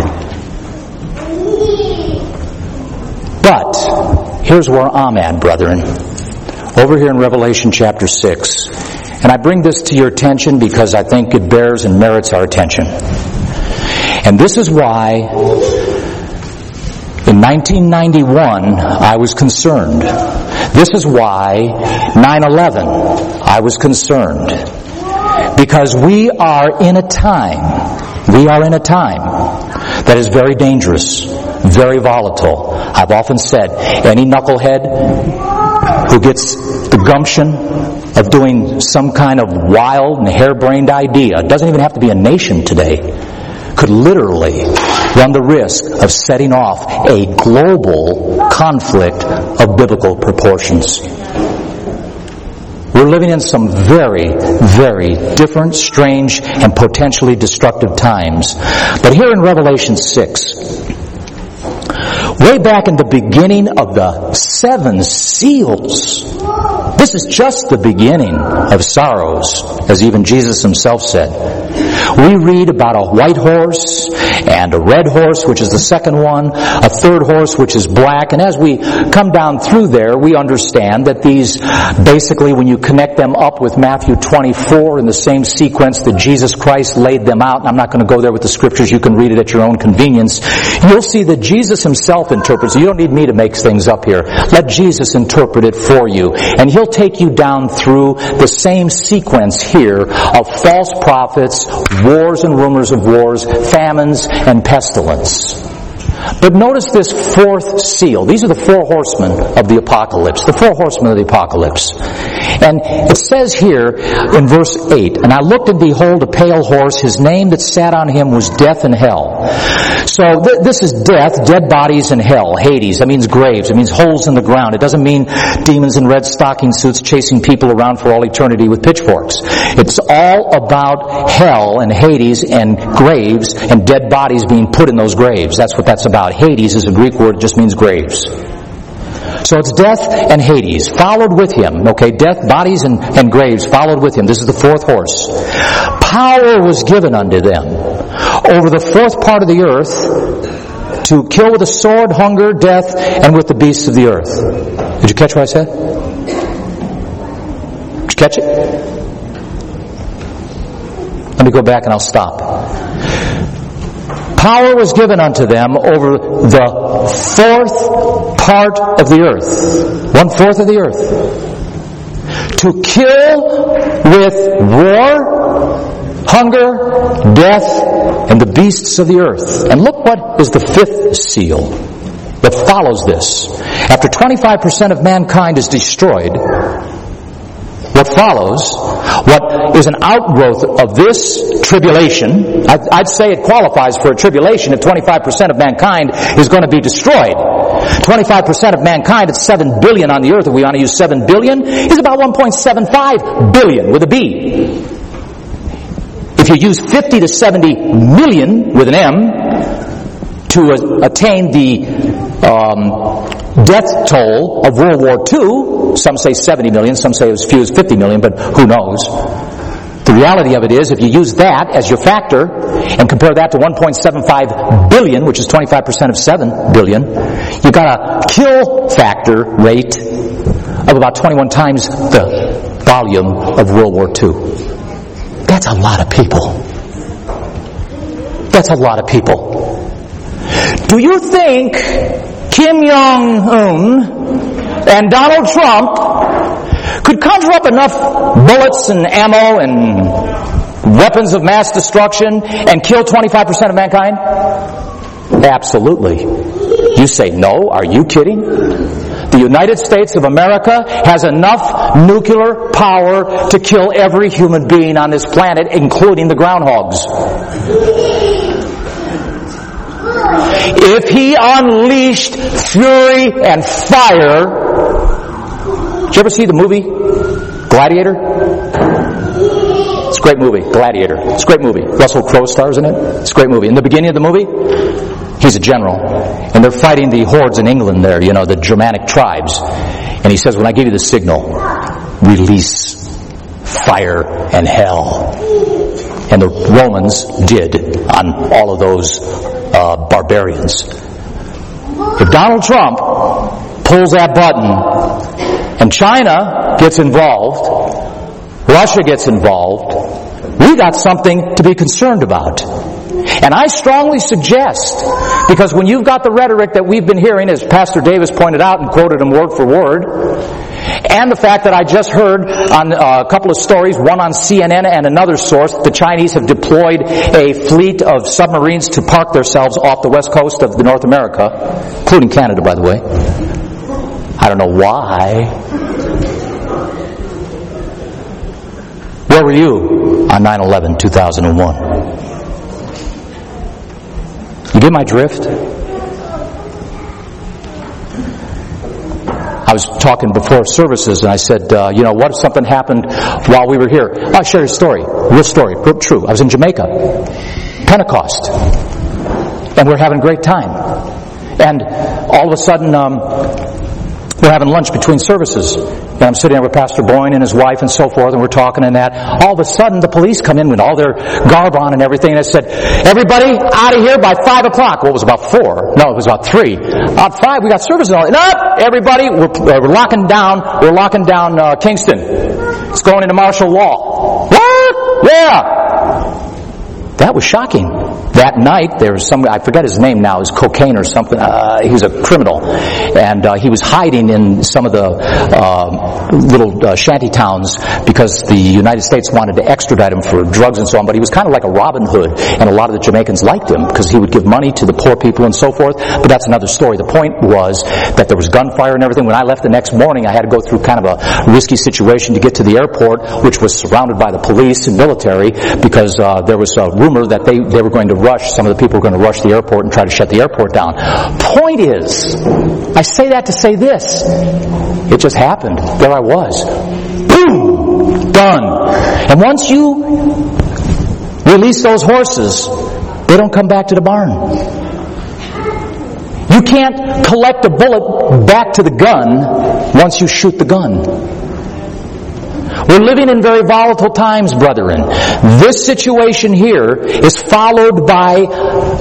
But here's where I'm at, brethren. Over here in Revelation chapter 6. And I bring this to your attention because I think it bears and merits our attention. And this is why in 1991 I was concerned. This is why 9/11 I was concerned. Because we are in a time that is very dangerous, very volatile. I've often said, any knucklehead who gets the gumption of doing some kind of wild and harebrained idea, it doesn't even have to be a nation today, could literally run the risk of setting off a global conflict of biblical proportions. We're living in some very, very different, strange, and potentially destructive times. But here in Revelation 6, way back in the beginning of the 7 seals, this is just the beginning of sorrows, as even Jesus himself said. We read about a white horse and a red horse, which is the second one, a third horse, which is black. And as we come down through there, we understand that these, basically, when you connect them up with Matthew 24 in the same sequence that Jesus Christ laid them out, and I'm not going to go there with the scriptures, you can read it at your own convenience, you'll see that Jesus himself interprets. You don't need me to make things up here. Let Jesus interpret it for you. And he'll take you down through the same sequence here of false prophets, wars and rumors of wars, famines and pestilence. But notice this 4th seal. These are the 4 horsemen of the apocalypse. The 4 horsemen of the apocalypse. And it says here in verse 8, "And I looked and behold a pale horse. His name that sat on him was Death and Hell." So this is death, dead bodies, and hell. Hades. That means graves. It means holes in the ground. It doesn't mean demons in red stocking suits chasing people around for all eternity with pitchforks. It's all about hell and Hades and graves and dead bodies being put in those graves. That's what that's about. Hades is a Greek word. It just means graves. So it's death and Hades followed with him. Okay, death, bodies, and graves followed with him. This is the 4th horse. Power was given unto them over the 4th part of the earth to kill with a sword, hunger, death, and with the beasts of the earth. Did you catch what I said? Did you catch it? Let me go back and I'll stop. Power was given unto them over the fourth part of the earth. 1/4 of the earth. To kill with war, hunger, death, and the beasts of the earth. And look what is the fifth seal that follows this. After 25% of mankind is destroyed, what follows, what is an outgrowth of this tribulation, I'd say it qualifies for a tribulation if 25% of mankind is going to be destroyed. 25% of mankind, it's 7 billion on the earth. If we want to use 7 billion, is about 1.75 billion with a B. If you use 50 to 70 million with an M to attain the death toll of World War II, some say 70 million, some say as few as 50 million, but who knows? The reality of it is, if you use that as your factor and compare that to 1.75 billion, which is 25% of 7 billion, you've got a kill factor rate of about 21 times the volume of World War II. That's a lot of people. That's a lot of people. Do you think Kim Jong-un and Donald Trump could conjure up enough bullets and ammo and weapons of mass destruction and kill 25% of mankind? Absolutely. You say, no, are you kidding? The United States of America has enough nuclear power to kill every human being on this planet, including the groundhogs. If he unleashed fury and fire... Did you ever see the movie Gladiator? It's a great movie, Gladiator. It's a great movie. Russell Crowe stars in it. It's a great movie. In the beginning of the movie, he's a general, and they're fighting the hordes in England there, the Germanic tribes. And he says, when I give you the signal, release fire and hell. And the Romans did on all of those barbarians. If Donald Trump pulls that button and China gets involved, Russia gets involved, we got something to be concerned about. And I strongly suggest, because when you've got the rhetoric that we've been hearing, as Pastor Davis pointed out and quoted him word for word, and the fact that I just heard on a couple of stories, one on CNN and another source, the Chinese have deployed a fleet of submarines to park themselves off the west coast of North America, including Canada, by the way. I don't know why. Where were you on 9/11/2001? You get my drift? I was talking before services and I said, what if something happened while we were here? I'll share your story. Real story. Real true. I was in Jamaica. Pentecost. And we're having a great time. And all of a sudden, we're having lunch between services. And I'm sitting there with Pastor Boyne and his wife and so forth, and we're talking and that. All of a sudden, the police come in with all their garb on and everything, and they said, everybody out of here by 5 o'clock. Well, it was about 4. No, it was about 3. About 5, we got service and all. No, everybody, we're locking down Kingston. It's going into martial law. What? Yeah. That was shocking. That night, there was I forget his name now, it was cocaine or something. He was a criminal. And he was hiding in some of the little shanty towns because the United States wanted to extradite him for drugs and so on. But he was kind of like a Robin Hood, and a lot of the Jamaicans liked him because he would give money to the poor people and so forth. But that's another story. The point was that there was gunfire and everything. When I left the next morning, I had to go through kind of a risky situation to get to the airport, which was surrounded by the police and military because there was a rumor that they were going to some of the people were going to rush the airport and try to shut the airport down. Point is, I say that to say this. It just happened. There I was. Boom! Done. And once you release those horses, they don't come back to the barn. You can't collect a bullet back to the gun once you shoot the gun. We're living in very volatile times, brethren. This situation here is followed by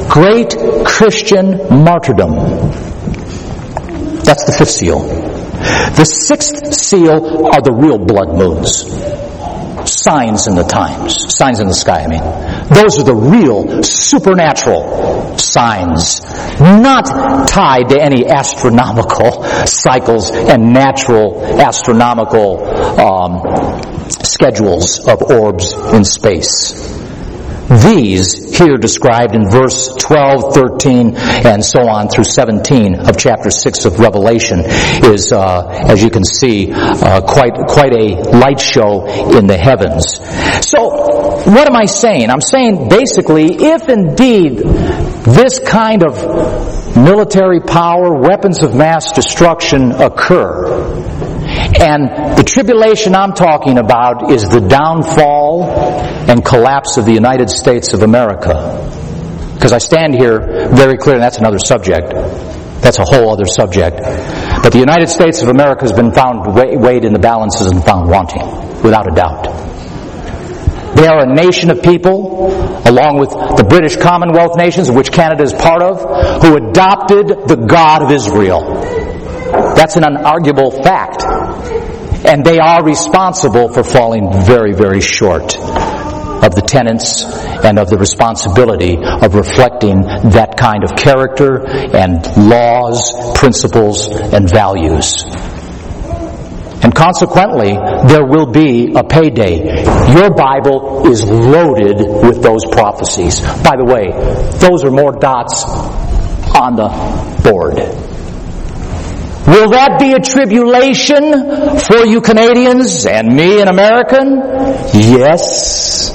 great Christian martyrdom. That's the fifth seal. The sixth seal are the real blood moons. Signs in the times. Signs in the sky, I mean. Those are the real supernatural signs, not tied to any astronomical cycles and natural astronomical schedules of orbs in space. These, here described in verse 12, 13, and so on through 17 of chapter 6 of Revelation, is, as you can see, quite a light show in the heavens. So, what am I saying? I'm saying, basically, if indeed this kind of military power, weapons of mass destruction occur, and the tribulation I'm talking about is the downfall and collapse of the United States of America. Because I stand here very clear, and that's another subject. That's a whole other subject. But the United States of America has been found weighed in the balances and found wanting, without a doubt. They are a nation of people, along with the British Commonwealth nations, of which Canada is part of, who adopted the God of Israel. That's an unarguable fact. And they are responsible for falling very, very short of the tenets and of the responsibility of reflecting that kind of character and laws, principles, and values. And consequently, there will be a payday. Your Bible is loaded with those prophecies. By the way, those are more dots on the board. Will that be a tribulation for you Canadians and me, an American? Yes.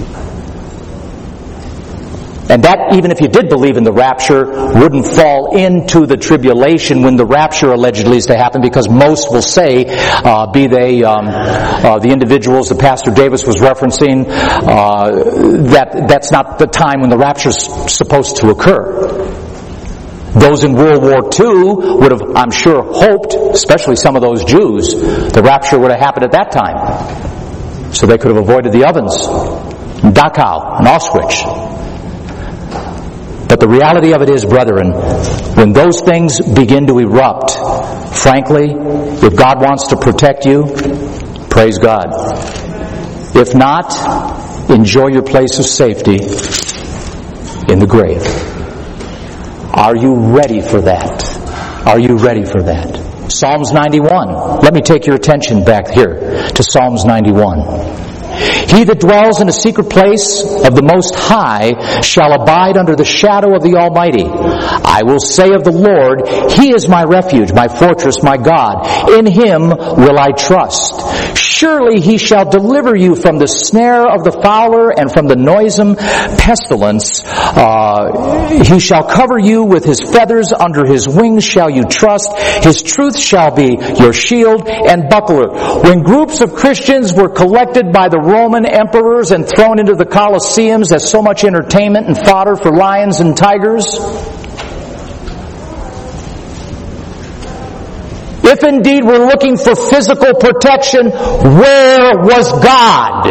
And that, even if you did believe in the rapture, wouldn't fall into the tribulation when the rapture allegedly is to happen, because most will say, be they the individuals that Pastor Davis was referencing, that's not the time when the rapture is supposed to occur. Those in World War II would have, I'm sure, hoped, especially some of those Jews, the rapture would have happened at that time. So they could have avoided the ovens, in Dachau, and Auschwitz. But the reality of it is, brethren, when those things begin to erupt, frankly, if God wants to protect you, praise God. If not, enjoy your place of safety in the grave. Are you ready for that? Are you ready for that? Psalms 91. Let me take your attention back here to Psalms 91. He that dwells in a secret place of the Most High shall abide under the shadow of the Almighty. I will say of the Lord, He is my refuge, my fortress, my God. In Him will I trust. Surely He shall deliver you from the snare of the fowler and from the noisome pestilence. He shall cover you with His feathers. Under His wings shall you trust. His truth shall be your shield and buckler. When groups of Christians were collected by the Roman emperors and thrown into the Colosseums as so much entertainment and fodder for lions and tigers, if indeed we're looking for physical protection, where was God?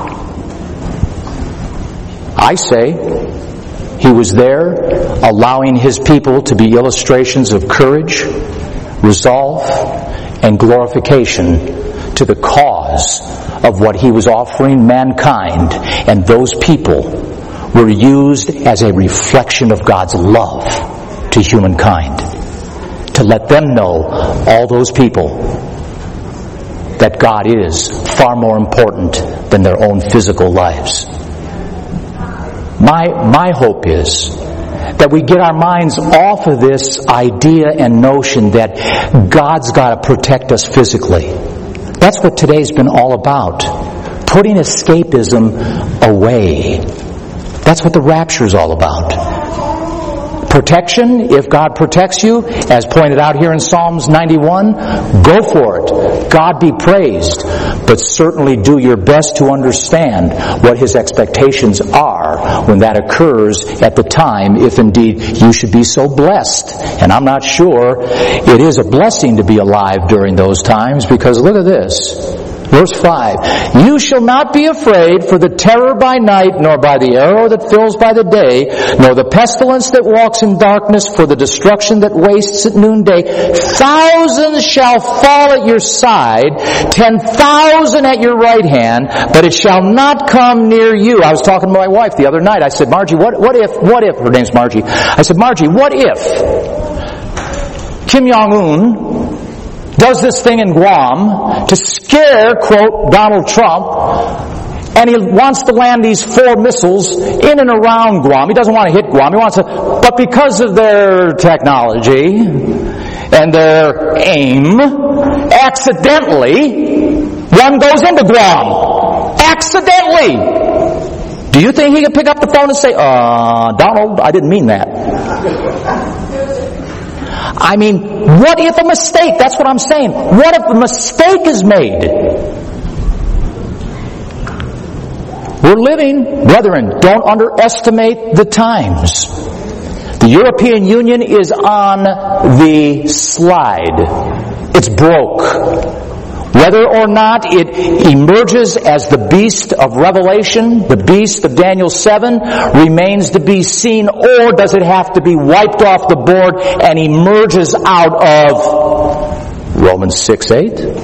I say, He was there, allowing His people to be illustrations of courage, resolve, and glorification to the cause of what He was offering mankind, and those people were used as a reflection of God's love to humankind, to let them know, all those people, that God is far more important than their own physical lives. My hope is that we get our minds off of this idea and notion that God's got to protect us physically. That's what today's been all about. Putting escapism away. That's what the rapture is all about. Protection, if God protects you, as pointed out here in Psalms 91, go for it. God be praised. But certainly do your best to understand what His expectations are when that occurs at the time, if indeed you should be so blessed. And I'm not sure it is a blessing to be alive during those times, because look at this. Verse 5, you shall not be afraid for the terror by night, nor by the arrow that fills by the day, nor the pestilence that walks in darkness, for the destruction that wastes at noonday. Thousands shall fall at your side, 10,000 at your right hand, but it shall not come near you. I was talking to my wife the other night. I said, Margie, what if, her name's Margie. I said, Margie, what if Kim Jong-un does this thing in Guam to scare, quote, Donald Trump, and he wants to land these 4 missiles in and around Guam. He doesn't want to hit Guam. He wants to, but because of their technology and their aim, accidentally, one goes into Guam. Accidentally. Do you think he could pick up the phone and say, Donald, I didn't mean that? I mean, what if a mistake? That's what I'm saying. What if a mistake is made? We're living, brethren, don't underestimate the times. The European Union is on the slide. It's broke. Whether or not it emerges as the beast of Revelation, the beast of Daniel 7, remains to be seen, or does it have to be wiped off the board and emerges out of Romans 6:8?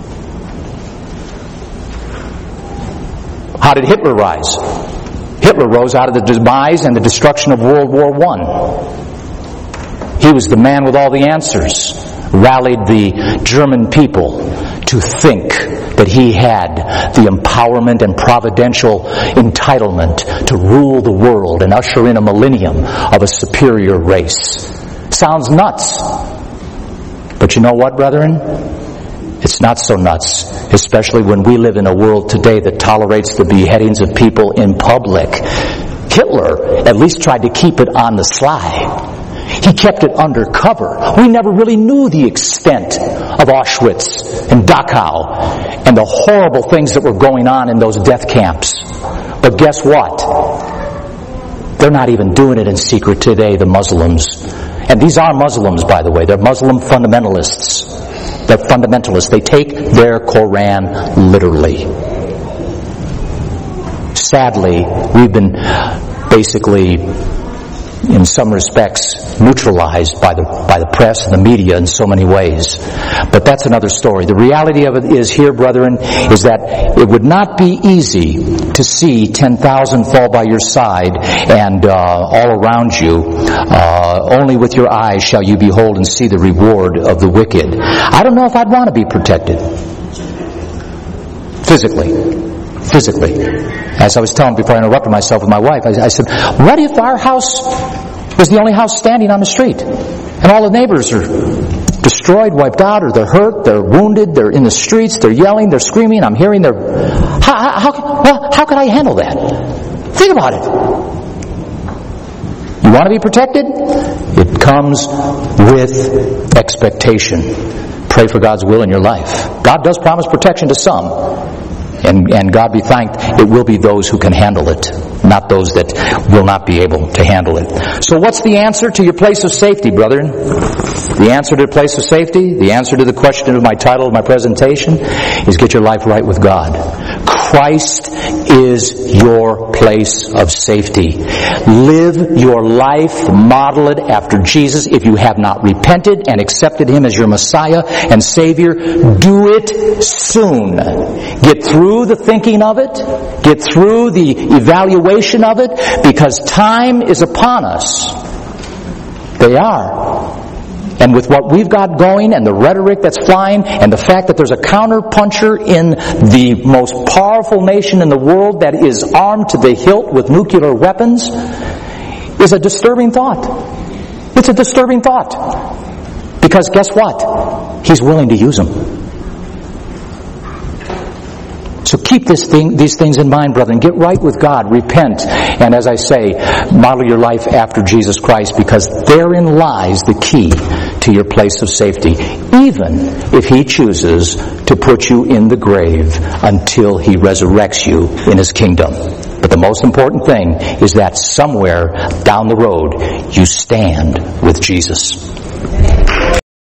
How did Hitler rise? Hitler rose out of the demise and the destruction of World War I. He was the man with all the answers, rallied the German people to think that he had the empowerment and providential entitlement to rule the world and usher in a millennium of a superior race. Sounds nuts. But you know what, brethren? It's not so nuts, especially when we live in a world today that tolerates the beheadings of people in public. Hitler at least tried to keep it on the sly. He kept it undercover. We never really knew the extent of Auschwitz and Dachau and the horrible things that were going on in those death camps. But guess what? They're not even doing it in secret today, the Muslims. And these are Muslims, by the way. They're Muslim fundamentalists. They're fundamentalists. They take their Koran literally. Sadly, we've been basically, in some respects, neutralized by the press and the media in so many ways. But that's another story. The reality of it is here, brethren, is that it would not be easy to see 10,000 fall by your side and all around you. Only with your eyes shall you behold and see the reward of the wicked. I don't know if I'd want to be protected. Physically. As I was telling before I interrupted myself with my wife, I said, what if our house was the only house standing on the street and all the neighbors are destroyed, wiped out, or they're hurt, they're wounded, they're in the streets, they're yelling, they're screaming, I'm hearing their... How could I handle that? Think about it. You want to be protected? It comes with expectation. Pray for God's will in your life. God does promise protection to some. And God be thanked, it will be those who can handle it, not those that will not be able to handle it. So what's the answer to your place of safety, brethren? The answer to the place of safety, the answer to the question of my title of my presentation, is get your life right with God. Christ is your place of safety. Live your life, model it after Jesus. If you have not repented and accepted Him as your Messiah and Savior, do it soon. Get through the thinking of it. Get through the evaluation of it, because time is upon us. They are. And with what we've got going and the rhetoric that's flying and the fact that there's a counterpuncher in the most powerful nation in the world that is armed to the hilt with nuclear weapons is a disturbing thought. It's a disturbing thought. Because guess what? He's willing to use them. So keep these things in mind, brethren. Get right with God. Repent. And as I say, model your life after Jesus Christ, because therein lies the key to your place of safety, even if He chooses to put you in the grave until He resurrects you in His kingdom. But the most important thing is that somewhere down the road you stand with Jesus.